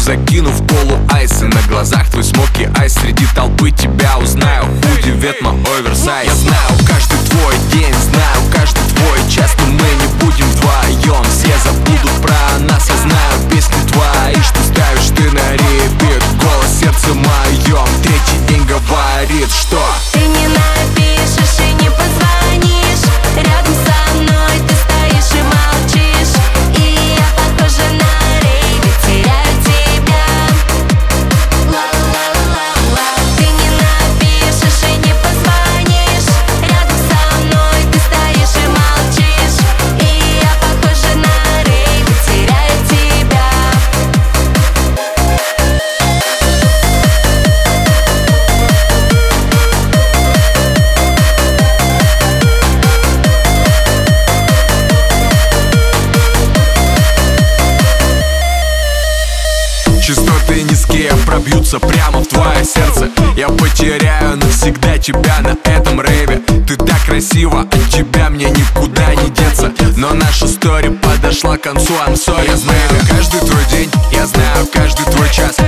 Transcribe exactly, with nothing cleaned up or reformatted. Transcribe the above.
закинув полу айсы. На глазах твой смоки айс, среди толпы тебя узнаю. Худи, ветма, оверсайз. Я знаю каждый твой день, знаю каждый твой час, но мы не будем вдвоем. Все забудут про нас, я знаю песни твои, что ставишь ты на репит. Голос сердца моем третий день говорит, что ты не напишешь и не позвонишь. Рядом со мной ты стоишь и молчишь, и я похожа на рейве, теряю тебя. Ла-ла-ла-ла. Ты не напишешь и не позвонишь. Рядом со мной ты стоишь и молчишь, и я похожа на рейве, теряю тебя. Частоты низкие пробьются прямо в твое сердце. Я потеряю навсегда тебя на этом рейве. Ты так красива, от тебя мне никуда не деться. Но наша история подошла к концу, I'm sorry. Я знаю каждый твой день, я знаю каждый твой час.